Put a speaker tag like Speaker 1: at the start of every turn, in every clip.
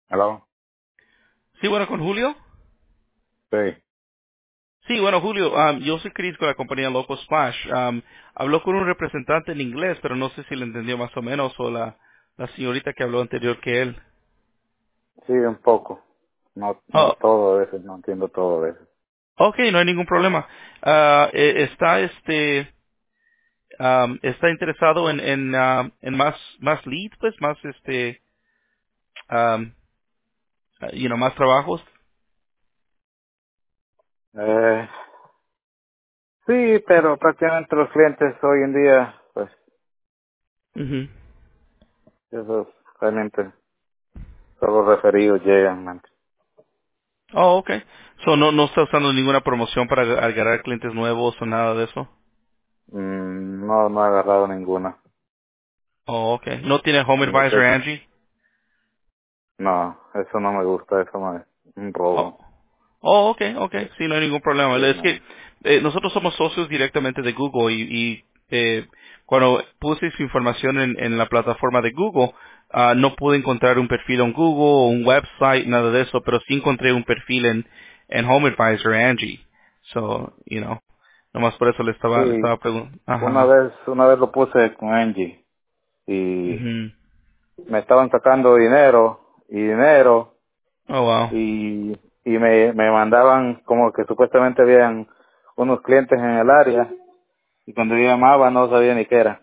Speaker 1: ¿Aló?
Speaker 2: Sí, bueno, con Julio.
Speaker 1: Sí,
Speaker 2: Sí, bueno, Julio, yo soy Chris con la compañía Loco Splash. Habló con un representante en inglés, pero no sé si le entendió más o menos, o la señorita que habló anterior que él.
Speaker 1: sí, un poco. No, no
Speaker 2: Oh,
Speaker 1: todo a veces, no entiendo todo a veces.
Speaker 2: ok, no hay ningún problema. Está interesado en más leads, pues, más um, más trabajos.
Speaker 1: Eh, sí, pero prácticamente los clientes hoy en día, pues,
Speaker 2: Ujú.
Speaker 1: esos realmente solo referidos llegan. Man.
Speaker 2: Oh, ok. So, no está usando ninguna promoción para agarrar clientes nuevos o nada de eso.
Speaker 1: No, no he agarrado ninguna.
Speaker 2: Oh, okay. ¿No tiene Home
Speaker 1: Ni
Speaker 2: Advisor
Speaker 1: sé-
Speaker 2: Angie?
Speaker 1: No, eso no me gusta, eso no es un robo.
Speaker 2: Oh, oh, okay, okay. Sí, no hay ningún problema.
Speaker 1: Sí,
Speaker 2: Es que
Speaker 1: no.
Speaker 2: nosotros somos socios directamente de Google y cuando puse su información en la plataforma de Google, no pude encontrar un perfil en Google o un website, nada de eso, pero sí encontré un perfil en Home Advisor Angie. So, nomás por eso le
Speaker 1: Sí,
Speaker 2: estaba preguntando. Ajá.
Speaker 1: una vez lo puse con Angie y
Speaker 2: Mhm.
Speaker 1: me estaban sacando dinero y dinero
Speaker 2: Oh, wow.
Speaker 1: me mandaban como que supuestamente habían unos clientes en el área y cuando yo llamaba no sabía ni qué era.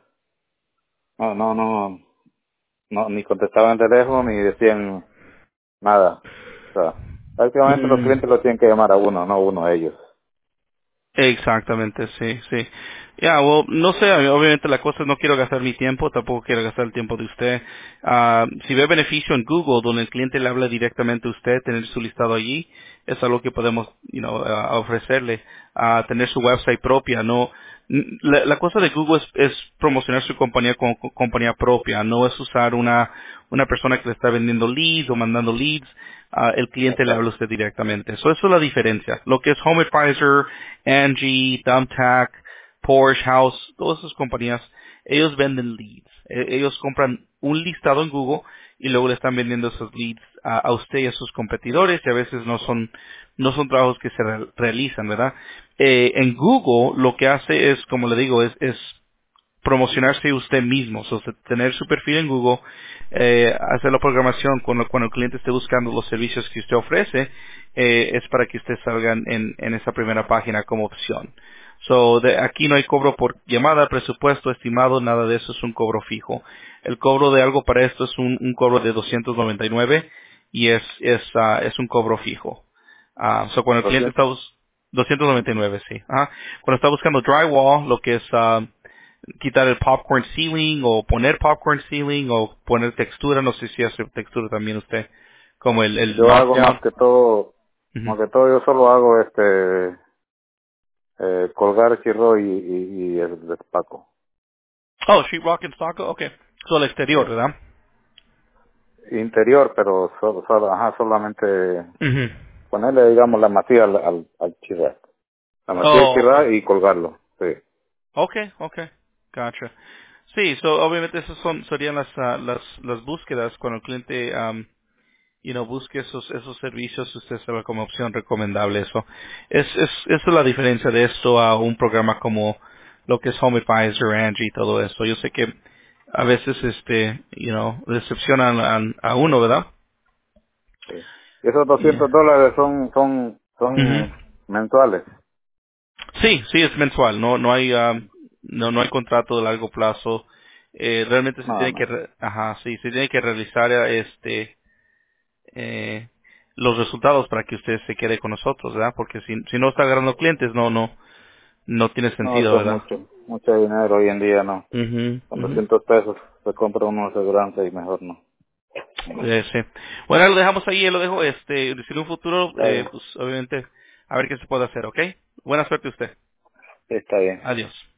Speaker 1: No, ni contestaban el teléfono ni decían nada. O sea, prácticamente los
Speaker 2: Mm.
Speaker 1: clientes los tienen que llamar a uno, no uno a ellos.
Speaker 2: Exactamente, sí, sí. Ya, well, no sé, obviamente la cosa es no quiero gastar mi tiempo, tampoco quiero gastar el tiempo de usted. Si ve beneficio en Google, donde el cliente le habla directamente a usted, tener su listado allí, es algo que podemos, ofrecerle, tener su website propia, no. La cosa de Google es promocionar su compañía como compañía propia, no es usar una persona que le está vendiendo leads o mandando leads, el cliente le habla a
Speaker 1: Exacto.
Speaker 2: usted directamente. Eso es la diferencia. Lo que es Home Advisor, Angie, Thumbtack, Porsche House, todas esas compañías, ellos venden leads. Ellos compran un listado en Google y luego le están vendiendo esos leads a usted y a sus competidores y a veces no son trabajos que se realizan, ¿verdad? En Google lo que hace es, como le digo, es promocionarse usted mismo, tener su perfil en Google, hacer la programación cuando el cliente esté buscando los servicios que usted ofrece, es para que usted salga en esa primera página como opción. Aquí no hay cobro por llamada, presupuesto estimado, nada de eso es un cobro fijo. El cobro de algo para esto es un cobro de 299 y es un cobro fijo. Cuando el cliente 299, sí. Ajá. Cuando está buscando drywall, lo que es quitar el popcorn ceiling o poner popcorn ceiling o poner textura, no sé si hace textura también usted, como el
Speaker 1: Yo hago
Speaker 2: knockdown. Ujú.
Speaker 1: más que todo yo solo hago colgar chirro y el despaco.
Speaker 2: Oh, sheetrock and stucco, okay. El exterior,
Speaker 1: Sí.
Speaker 2: ¿verdad?
Speaker 1: Interior, pero solamente
Speaker 2: Ujú.
Speaker 1: ponerle, digamos, la masía al chirra. La masía al
Speaker 2: Oh, okay.
Speaker 1: chirra y colgarlo. Sí.
Speaker 2: Okay, okay. Gotcha. Sí, obviamente esas serían las búsquedas cuando el cliente busque esos servicios, usted se ve como opción recomendable eso. Esa es la diferencia de esto a un programa como lo que es Home Advisor, Angie y todo eso. Yo sé que a veces, decepcionan a uno, ¿verdad?
Speaker 1: Sí. Y esos
Speaker 2: Yeah.
Speaker 1: $200
Speaker 2: Ujú.
Speaker 1: son mensuales.
Speaker 2: Sí, sí, es mensual, no hay, no hay contrato de largo plazo. Realmente se
Speaker 1: No,
Speaker 2: tiene que,
Speaker 1: no.
Speaker 2: ajá, sí, se tiene que realizar, eh, los resultados para que usted se quede con nosotros, ¿verdad? Porque si no está agarrando clientes, no tiene
Speaker 1: No,
Speaker 2: sentido,
Speaker 1: eso es
Speaker 2: ¿verdad?
Speaker 1: mucho dinero hoy en día, no.
Speaker 2: Mhm,
Speaker 1: Con
Speaker 2: mhm.
Speaker 1: $200 se compra una aseguranza y mejor no.
Speaker 2: Sí. Bueno, lo dejamos ahí, lo dejo, si en un futuro,
Speaker 1: Está bien.
Speaker 2: pues obviamente, a ver qué se puede hacer, ¿ok? Buena suerte a usted.
Speaker 1: Sí, está bien.
Speaker 2: Adiós.